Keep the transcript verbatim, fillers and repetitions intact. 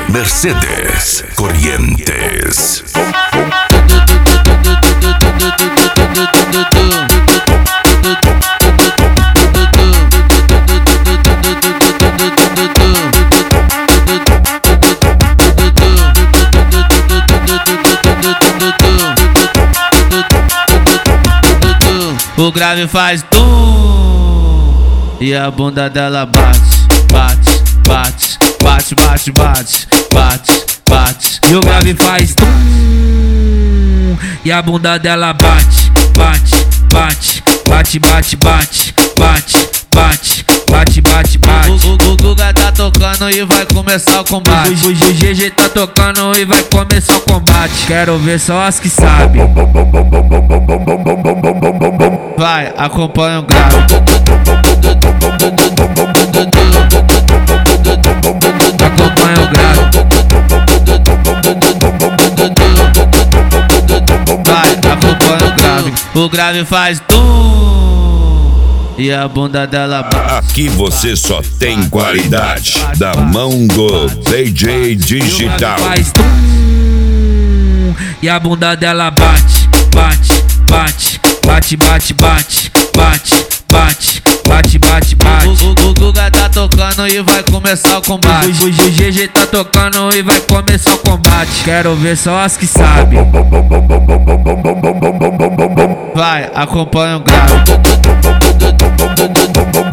Mercedes Corrientes. O grave faz tum e a bunda dela bate, bate, bate, bate, bate, bate, bate, bate. E o grave faz tum e a bunda dela bate, bate, bate, bate, bate, bate, bate, bate, bate, bate, bate. O, o, o Guga tá tocando e vai começar o combate. O, o G G tá tocando e vai começar o combate. Quero ver só as que sabem. Vai, acompanha o grave. Acompanha o grave. Vai, acompanha o grave. O grave faz tum e a bunda dela bate. Aqui você só tem qualidade da mão do D J Digital. Faz tum e a bunda dela bate, bate, bate, bate, bate, bate, bate, bate, bate, bate, bate. O, o, o Guga tá tocando e vai começar o combate. O, o G G tá tocando e vai começar o combate. Quero ver só as que sabem. Vai, acompanha o grave.